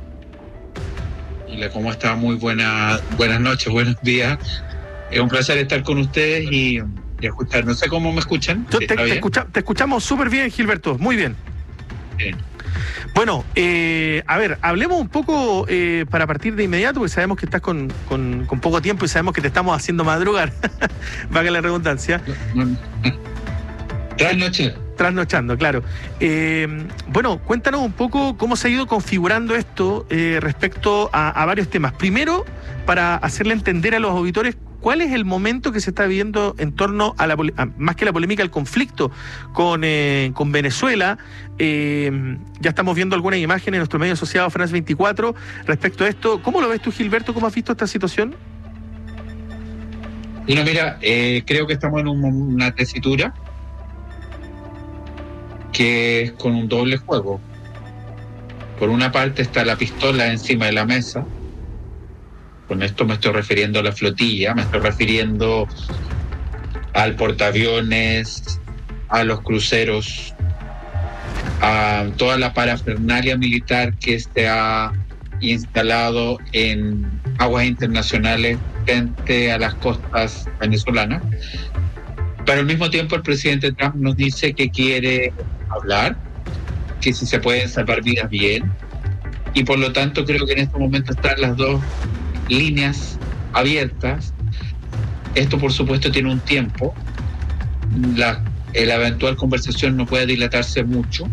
Hola, ¿cómo está? Muy buenas noches, buenos días. Es un placer estar con ustedes y escuchar. No sé cómo me escuchan. Te escuchamos súper bien, Gilberto. Muy bien. Bien. Bueno, a ver, hablemos un poco para partir de inmediato, porque sabemos que estás con poco tiempo y sabemos que te estamos haciendo madrugar, valga la redundancia. Trasnochando, claro. Bueno, cuéntanos un poco cómo se ha ido configurando esto respecto a varios temas. Primero, para hacerle entender a los auditores cuál es el momento que se está viviendo en torno a más que la polémica, el conflicto con Venezuela. Ya estamos viendo algunas imágenes en nuestro medio asociado France 24 respecto a esto. ¿Cómo lo ves tú, Gilberto? ¿Cómo has visto esta situación? Mira, creo que estamos en una tesitura que es con un doble juego. Por una parte está la pistola encima de la mesa. Con esto me estoy refiriendo a la flotilla, me estoy refiriendo al portaaviones, a los cruceros, a toda la parafernalia militar que se ha instalado en aguas internacionales frente a las costas venezolanas. Pero al mismo tiempo el presidente Trump nos dice que quiere hablar, que si se pueden salvar vidas, bien. Y por lo tanto creo que en este momento están las dos líneas abiertas. Esto por supuesto tiene un tiempo. La eventual conversación no puede dilatarse mucho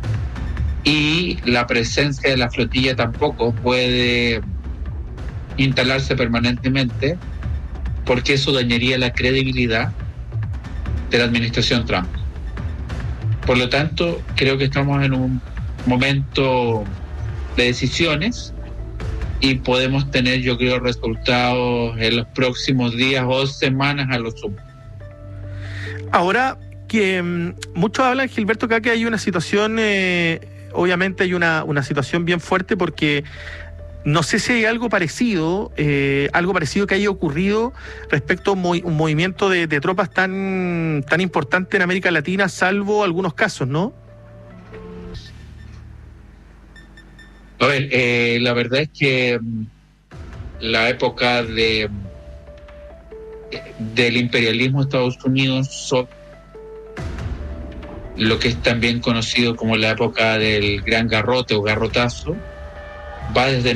y la presencia de la flotilla tampoco puede instalarse permanentemente, porque eso dañaría la credibilidad de la administración Trump. Por lo tanto, creo que estamos en un momento de decisiones y podemos tener, yo creo, resultados en los próximos días o semanas a lo sumo. Ahora que muchos hablan, Gilberto, acá que hay una situación, obviamente hay una situación bien fuerte, porque no sé si hay algo parecido que haya ocurrido respecto a un movimiento de tropas tan importante en América Latina, salvo algunos casos, ¿no? A ver, la verdad es que la época del imperialismo de Estados Unidos, lo que es también conocido como la época del Gran Garrote o Garrotazo, va desde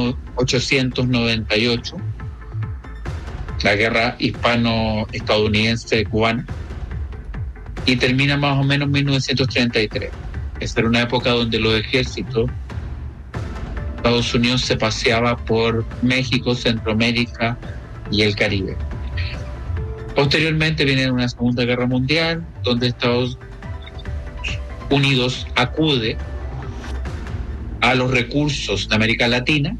1898, la guerra hispano-estadounidense-cubana, y termina más o menos en 1933. Esta era una época donde los ejércitos Estados Unidos se paseaba por México, Centroamérica y el Caribe. Posteriormente viene una Segunda Guerra Mundial, donde Estados Unidos acude a los recursos de América Latina,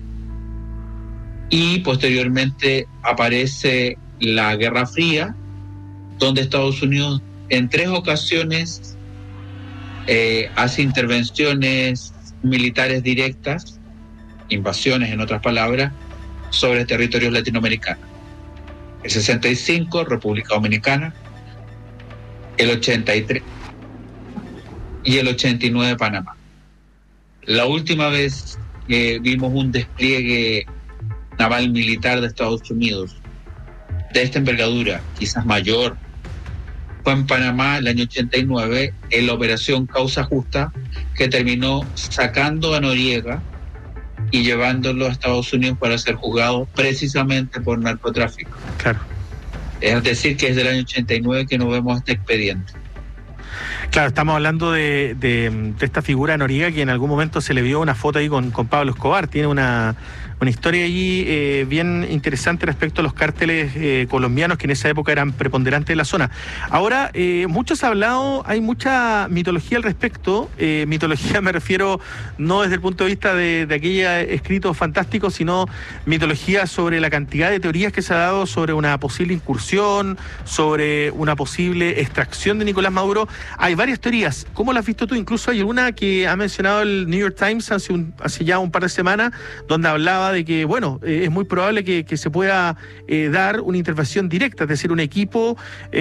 y posteriormente aparece la Guerra Fría, donde Estados Unidos en 3 ocasiones hace intervenciones militares directas, invasiones en otras palabras, sobre territorios latinoamericanos. El 65, República Dominicana. el 83 y el 89 Panamá. La última vez que vimos un despliegue naval militar de Estados Unidos de esta envergadura, quizás mayor, fue en Panamá el año 89, en la operación Causa Justa, que terminó sacando a Noriega y llevándolo a Estados Unidos para ser juzgado precisamente por narcotráfico. Claro. Es decir, que es del año 89 que no vemos este expediente. Claro, estamos hablando de esta figura de Noriega, que en algún momento se le vio una foto ahí con Pablo Escobar. Tiene una historia allí bien interesante respecto a los cárteles colombianos que en esa época eran preponderantes de la zona. Ahora, mucho se ha hablado, hay mucha mitología al respecto. Mitología me refiero no desde el punto de vista de aquellos escritos fantásticos, sino mitología sobre la cantidad de teorías que se ha dado sobre una posible incursión, sobre una posible extracción de Nicolás Maduro. Hay varias teorías. ¿Cómo las has visto tú? Incluso hay alguna que ha mencionado el New York Times hace ya un par de semanas, donde hablaba de que, bueno, es muy probable que se pueda dar una intervención directa, es decir, un equipo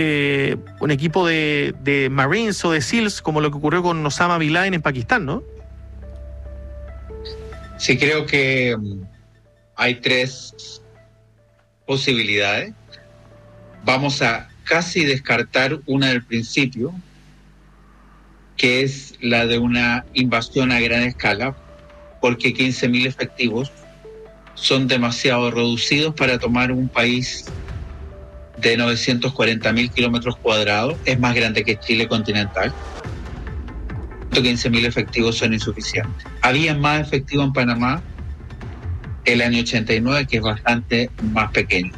de Marines o de SEALs, como lo que ocurrió con Osama Bin Laden en Pakistán, ¿no? Sí, creo que hay tres posibilidades. Vamos a casi descartar una del principio, que es la de una invasión a gran escala, porque 15.000 efectivos son demasiado reducidos para tomar un país de 940.000 kilómetros cuadrados. Es más grande que Chile continental. 15.000 efectivos son insuficientes. Había más efectivo en Panamá el año 89, que es bastante más pequeño.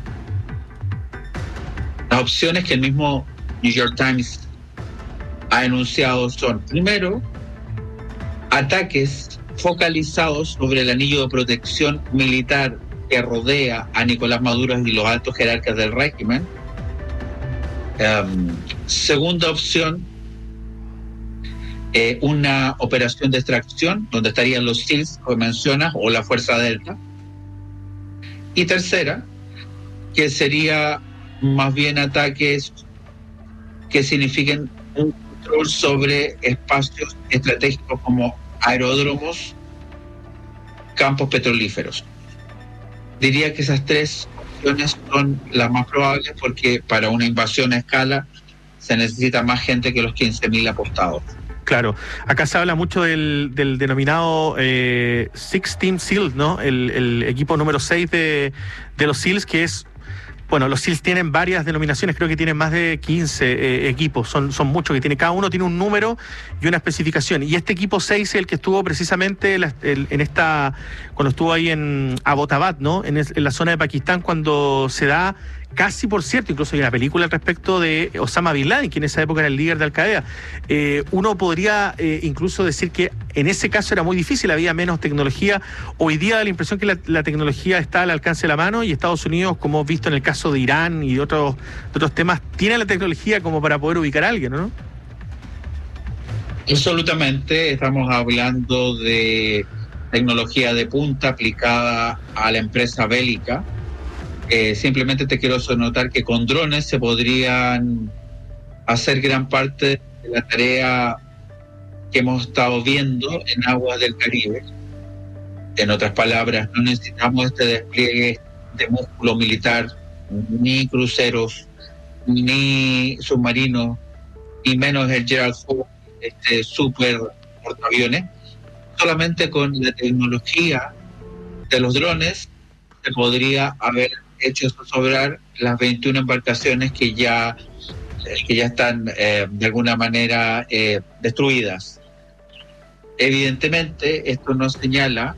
Las opciones que el mismo New York Times ha enunciado son, primero, ataques focalizados sobre el anillo de protección militar que rodea a Nicolás Maduro y los altos jerarcas del régimen. Segunda opción, una operación de extracción donde estarían los SEALs, como mencionas, o la Fuerza Delta. Y tercera, que sería más bien ataques que signifiquen un control sobre espacios estratégicos como aeródromos, campos petrolíferos. Diría que esas tres opciones son las más probables, porque para una invasión a escala se necesita más gente que los 15.000 apostados. Claro, acá se habla mucho del denominado Six Team SEAL, ¿no? El equipo número 6 de los SEALs, que es... Bueno, los SEALs tienen varias denominaciones, creo que tienen más de 15 equipos, son muchos, que cada uno tiene un número y una especificación. Y este equipo 6 es el que estuvo precisamente cuando estuvo ahí en Abbottabad, ¿no? En la zona de Pakistán, cuando se da casi, por cierto, incluso hay una película al respecto de Osama Bin Laden, que en esa época era el líder de Al-Qaeda. Uno podría incluso decir que en ese caso era muy difícil, había menos tecnología. Hoy día da la impresión que la tecnología está al alcance de la mano, y Estados Unidos, como hemos visto en el caso de Irán y de otros temas, tiene la tecnología como para poder ubicar a alguien, ¿no? Absolutamente, estamos hablando de tecnología de punta aplicada a la empresa bélica. Simplemente te quiero notar que con drones se podrían hacer gran parte de la tarea que hemos estado viendo en aguas del Caribe. En otras palabras, no necesitamos este despliegue de músculo militar, ni cruceros, ni submarinos, ni menos el Gerald Ford, super portaaviones. Solamente con la tecnología de los drones se podría haber hecho sobrar las 21 embarcaciones que ya están de alguna manera destruidas. Evidentemente, esto nos señala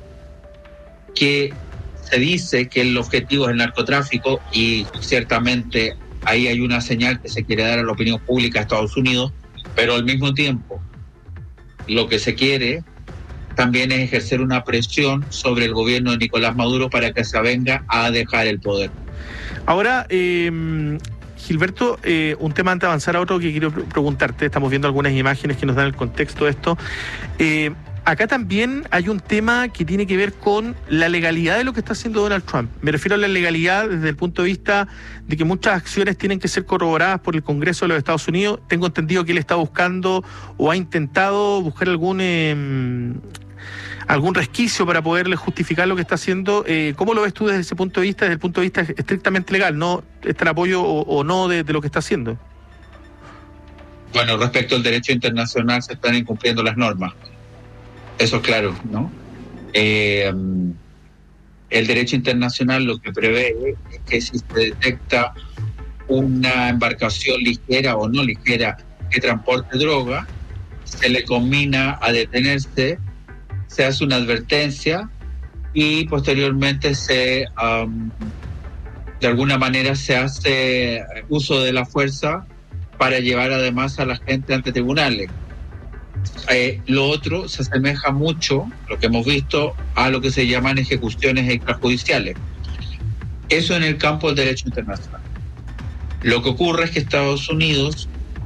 que se dice que el objetivo es el narcotráfico, y ciertamente ahí hay una señal que se quiere dar a la opinión pública de Estados Unidos, pero al mismo tiempo lo que se quiere también es ejercer una presión sobre el gobierno de Nicolás Maduro para que se avenga a dejar el poder. Ahora, Gilberto, un tema antes de avanzar a otro que quiero preguntarte. Estamos viendo algunas imágenes que nos dan el contexto de esto. Acá también hay un tema que tiene que ver con la legalidad de lo que está haciendo Donald Trump. Me refiero a la legalidad desde el punto de vista de que muchas acciones tienen que ser corroboradas por el Congreso de los Estados Unidos. Tengo entendido que él está buscando o ha intentado buscar algún resquicio para poderle justificar lo que está haciendo. ¿Cómo lo ves tú desde ese punto de vista, desde el punto de vista estrictamente legal? ¿No está el apoyo o no de lo que está haciendo? Bueno, respecto al derecho internacional se están incumpliendo las normas. Eso es claro, ¿no? El derecho internacional lo que prevé es que si se detecta una embarcación ligera o no ligera que transporte droga, se le conmina a detenerse, se hace una advertencia y posteriormente de alguna manera se hace uso de la fuerza para llevar además a la gente ante tribunales. Lo otro se asemeja mucho, lo que hemos visto, a lo que se llaman ejecuciones extrajudiciales. Eso en el campo del derecho internacional. Lo que ocurre es que Estados Unidos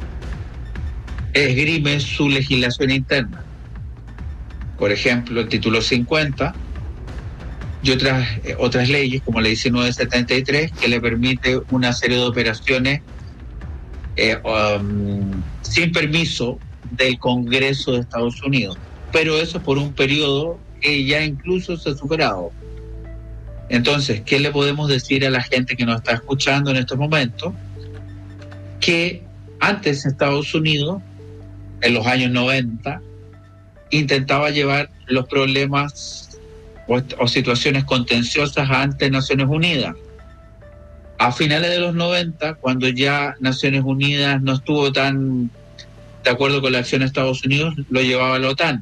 esgrime su legislación interna. Por ejemplo, el título 50 y otras leyes, como la 1973, que le permite una serie de operaciones sin permiso del Congreso de Estados Unidos, pero eso por un periodo que ya incluso se ha superado. Entonces, ¿qué le podemos decir a la gente que nos está escuchando en estos momentos? Que antes Estados Unidos, en los años 90, intentaba llevar los problemas o situaciones contenciosas ante Naciones Unidas. A finales de los 90, cuando ya Naciones Unidas no estuvo tan de acuerdo con la acción de Estados Unidos, lo llevaba la OTAN.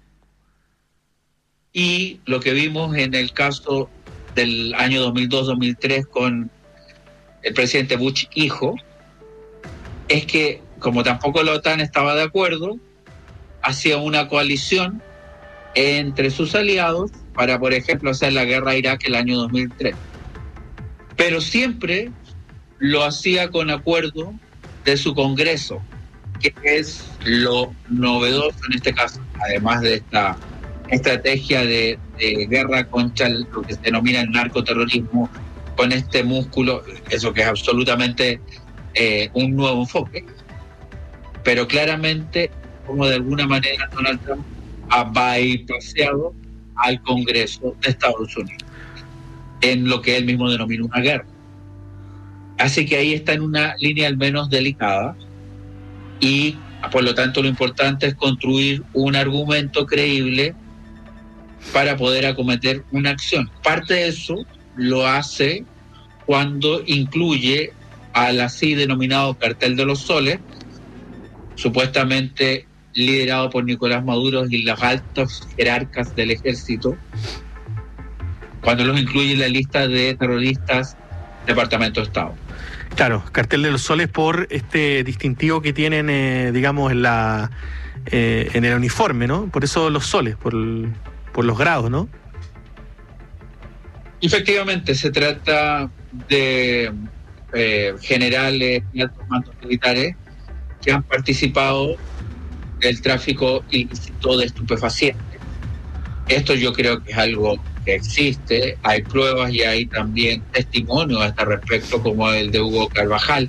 Y lo que vimos en el caso del año 2002-2003 con el presidente Bush hijo, es que como tampoco la OTAN estaba de acuerdo, hacía una coalición entre sus aliados para, por ejemplo, hacer la guerra a Irak el año 2003. Pero siempre lo hacía con acuerdo de su Congreso, que es lo novedoso en este caso, además de esta estrategia de guerra contra lo que se denomina el narcoterrorismo, con este músculo, eso que es absolutamente un nuevo enfoque. Pero claramente, como de alguna manera Donald Trump ha bypaseado al Congreso de Estados Unidos en lo que él mismo denomina una guerra. Así que ahí está en una línea al menos delicada, y por lo tanto lo importante es construir un argumento creíble para poder acometer una acción. Parte de eso lo hace cuando incluye al así denominado cartel de los soles, supuestamente liderado por Nicolás Maduro y los altos jerarcas del ejército, cuando los incluye en la lista de terroristas Departamento de Estado. Claro, cartel de los soles por este distintivo que tienen, digamos, en el uniforme, ¿no? Por eso los soles, por los grados, ¿no? Efectivamente, se trata de generales y altos mandos militares que han participado del tráfico ilícito de estupefacientes. Esto yo creo que es algo que existe, hay pruebas y hay también testimonios a este respecto, como el de Hugo Carvajal,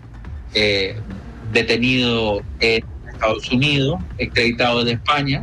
detenido en Estados Unidos, extraditado de España.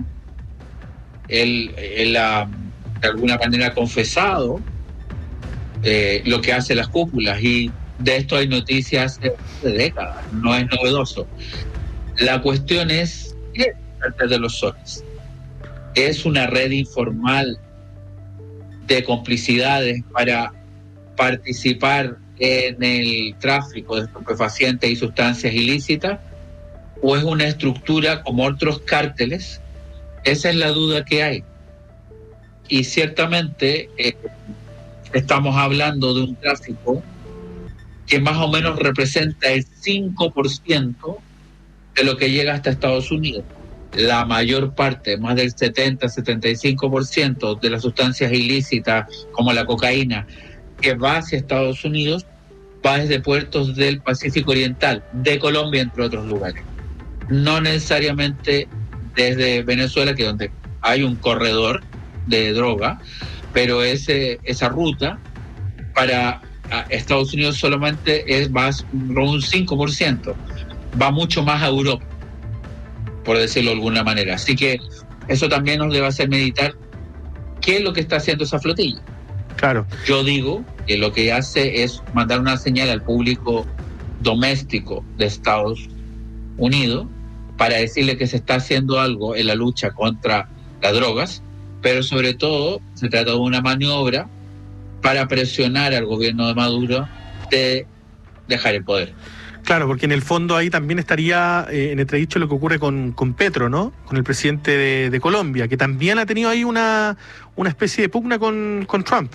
Él ha de alguna manera confesado lo que hace las cúpulas, y de esto hay noticias de décadas, no es novedoso. La cuestión es, ¿qué es el cartel de los soles? Es una red informal de complicidades para participar en el tráfico de estupefacientes y sustancias ilícitas, o es una estructura como otros cárteles. Esa es la duda que hay. Y ciertamente estamos hablando de un tráfico que más o menos representa el 5% de lo que llega hasta Estados Unidos. La mayor parte, más del 70-75% de las sustancias ilícitas, como la cocaína, que va hacia Estados Unidos, va desde puertos del Pacífico Oriental, de Colombia, entre otros lugares. No necesariamente desde Venezuela, que es donde hay un corredor de droga, pero esa ruta para Estados Unidos solamente va un 5%, va mucho más a Europa, por decirlo de alguna manera. Así que eso también nos debe hacer meditar qué es lo que está haciendo esa flotilla. Claro. Yo digo que lo que hace es mandar una señal al público doméstico de Estados Unidos para decirle que se está haciendo algo en la lucha contra las drogas, pero sobre todo se trata de una maniobra para presionar al gobierno de Maduro de dejar el poder. Claro, porque en el fondo ahí también estaría en entredicho lo que ocurre con Petro, ¿no? Con el presidente de Colombia, que también ha tenido ahí una especie de pugna con Trump.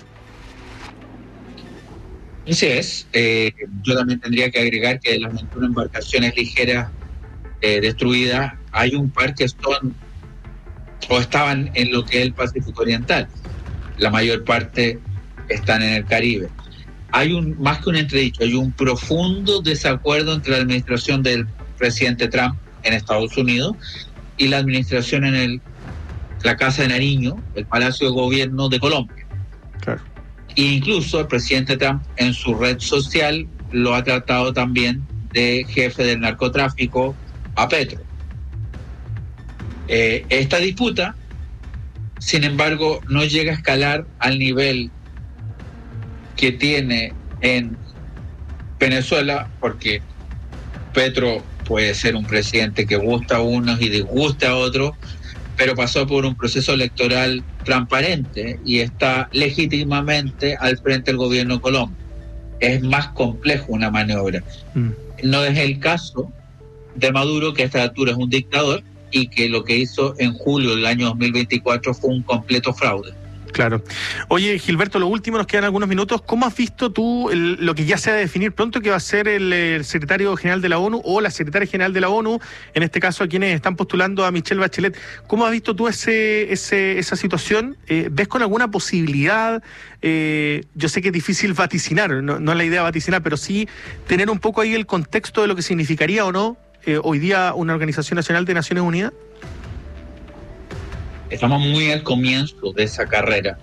Así es. Yo también tendría que agregar que de las 21 embarcaciones ligeras destruidas, hay un par que son o estaban en lo que es el Pacífico Oriental. La mayor parte están en el Caribe. Hay más que un entredicho, hay un profundo desacuerdo entre la administración del presidente Trump en Estados Unidos y la administración en la Casa de Nariño, el Palacio de Gobierno de Colombia. Claro. E incluso el presidente Trump en su red social lo ha tratado también de jefe del narcotráfico a Petro. Esta disputa, sin embargo, no llega a escalar al nivel que tiene en Venezuela, porque Petro puede ser un presidente que gusta a unos y disgusta a otros, pero pasó por un proceso electoral transparente y está legítimamente al frente del gobierno de Colombia. Es más complejo una maniobra. No es el caso de Maduro, que a esta altura es un dictador y que lo que hizo en julio del año 2024 fue un completo fraude. Claro. Oye, Gilberto, lo último, nos quedan algunos minutos. ¿Cómo has visto tú lo que ya se va a definir pronto, que va a ser el secretario general de la ONU o la secretaria general de la ONU, en este caso a quienes están postulando a Michelle Bachelet? ¿Cómo has visto tú esa situación? ¿Ves con alguna posibilidad? Yo sé que es difícil vaticinar, no es la idea vaticinar, pero sí tener un poco ahí el contexto de lo que significaría o no hoy día una Organización Nacional de Naciones Unidas. Estamos muy al comienzo de esa carrera,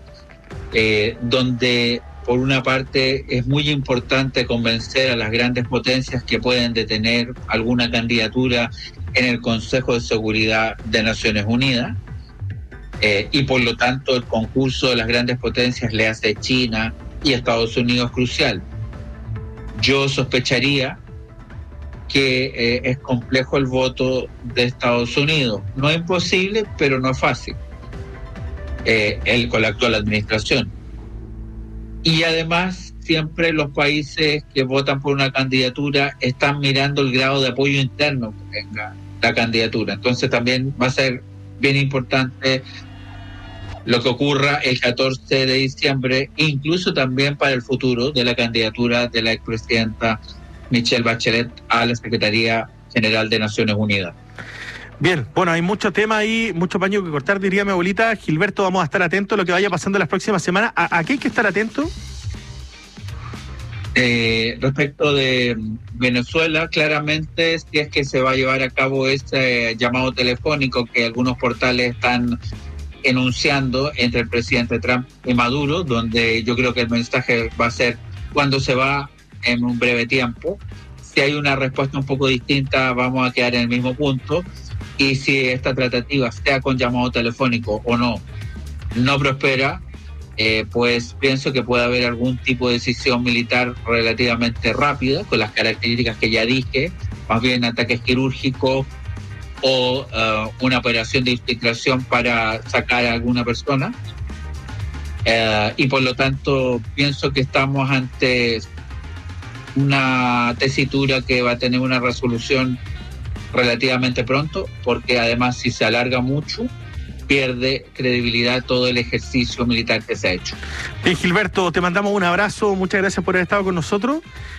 donde por una parte es muy importante convencer a las grandes potencias que pueden detener alguna candidatura en el Consejo de Seguridad de Naciones Unidas, y por lo tanto el concurso de las grandes potencias le hace China y Estados Unidos crucial. Yo sospecharía que es complejo el voto de Estados Unidos. No es imposible, pero no es fácil, con la actual administración. Y además, siempre los países que votan por una candidatura están mirando el grado de apoyo interno que tenga la candidatura. Entonces también va a ser bien importante lo que ocurra el 14 de diciembre, incluso también para el futuro de la candidatura de la expresidenta Michelle Bachelet a la Secretaría General de Naciones Unidas. Bien, bueno, hay mucho tema ahí, mucho paño que cortar, diría mi abuelita. Gilberto, vamos a estar atentos a lo que vaya pasando en las próximas semanas. ¿A qué hay que estar atento? Respecto de Venezuela, claramente, si es que se va a llevar a cabo ese llamado telefónico que algunos portales están enunciando entre el presidente Trump y Maduro, donde yo creo que el mensaje va a ser cuando se va en un breve tiempo. Si hay una respuesta un poco distinta, vamos a quedar en el mismo punto, y si esta tratativa, sea con llamado telefónico o no prospera, pues pienso que puede haber algún tipo de decisión militar relativamente rápida, con las características que ya dije, más bien ataques quirúrgicos o una operación de infiltración para sacar a alguna persona, y por lo tanto pienso que estamos ante una tesitura que va a tener una resolución relativamente pronto, porque además si se alarga mucho pierde credibilidad todo el ejercicio militar que se ha hecho. Bien, Gilberto, te mandamos un abrazo, muchas gracias por haber estado con nosotros